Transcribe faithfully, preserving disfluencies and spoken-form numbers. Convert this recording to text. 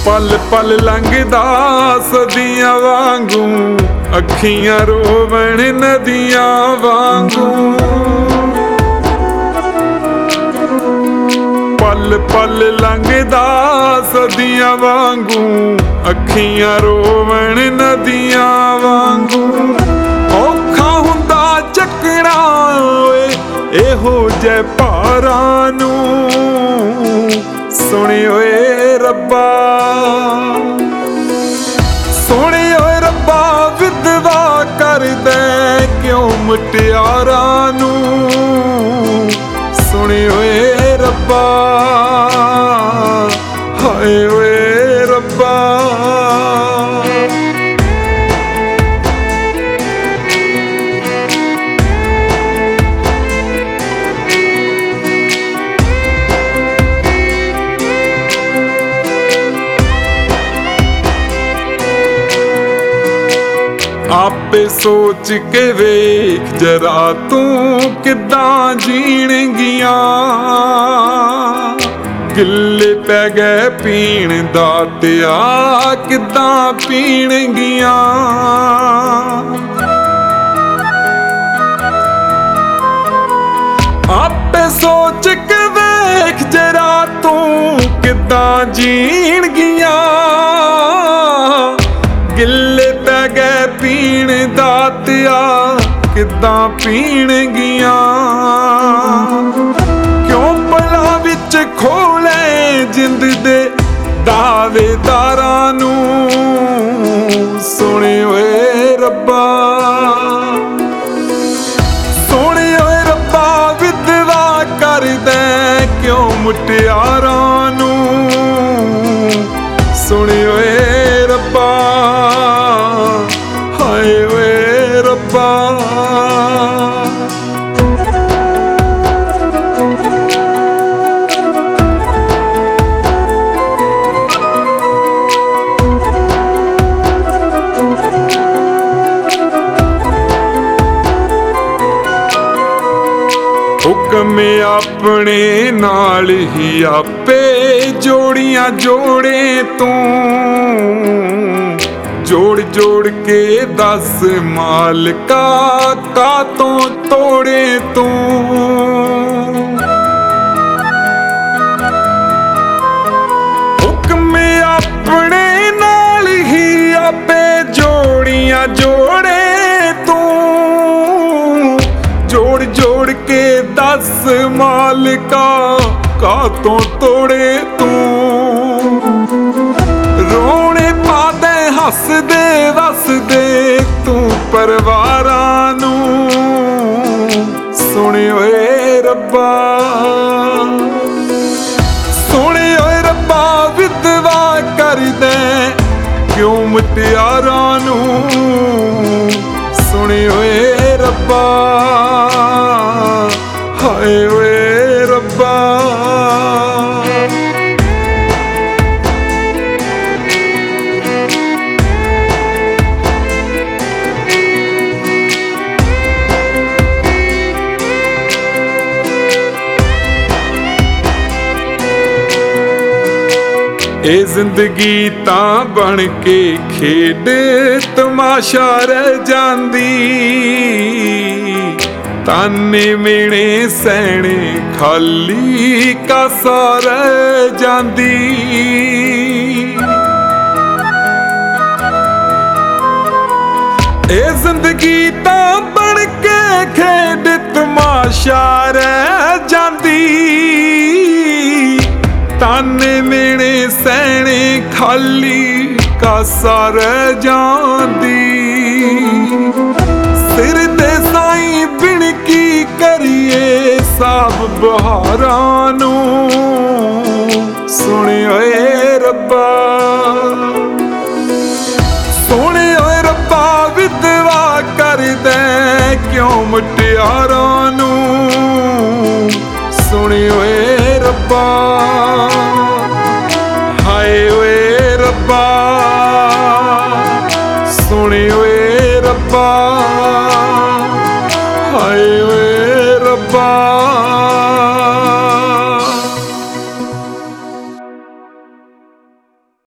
पल पल लंघदा सदियां वांगू, अखियां रोवण नदियां वांगू। पल पल लंघदा सदियां वांगू, अखियां रोवण नदियां वांगू। औखा हुंदा चकना एहो जे भारां नूं, सुणी ओए रब्बा सुणी ओए रब्बा, विधवा कर दे क्यों मुटियारां नूं। सुणी ओए रब्बा, हाय ओए रब्बा। आपे सोच के वेख जरा तू किदां जीणगियां, गिले पै गए पीण दा तिया किदां पीणगियां। आपे सोच के वेख जरा तू किदां जीणगियां, गिले पै गए पीण दा तिया किदां पीणगियां। क्यों भला विच खोले जिंद दे दावेदारां नूं। सुणी ओए रब्बा सुणी ओए रब्बा, विधवा कर दे क्यों मुटियारां नूं। सुणी ओए रब्बा, हाय ओए रब्बा। हुक्म अपने नाल ही आपे जोड़ियां जोड़े तू, जोड़ जोड़ के दस मालका का तो तोड़े तू। हुक्म अपने नाल ही आपे जोड़ियां जोड़े तू, जोड़ जोड़ के दस मालका का तो तोड़े तू। रोने पादे हसदे वसदे तू परिवारां नूं। सुणी ओए रब्बा सुणी ओए रब्बा, विधवा कर दे क्यों मुटियारां नूं। सुणी ओए रब्बा, हाय ओए रब्बा। ए जिंदगी तां बन के खेड तमाशा रह जांदी, ताने मेणे सहने खाली कासा रह जांदी। ए जिंदगी तां बन के खेड तमाशा रह जांदी, ताने मेणे सहने खाली कासा रह जांदी। सिर ते साईं बिनकी करिए सब बहारां नूं। सुणी ओए रब्बा सुणी ओए रब्बा, विधवा कर दे क्यों मुटियारां नूं। सुणी ओए रब्बा, हाय ओए रब्बा। सुणी ओए रब्बा, हाय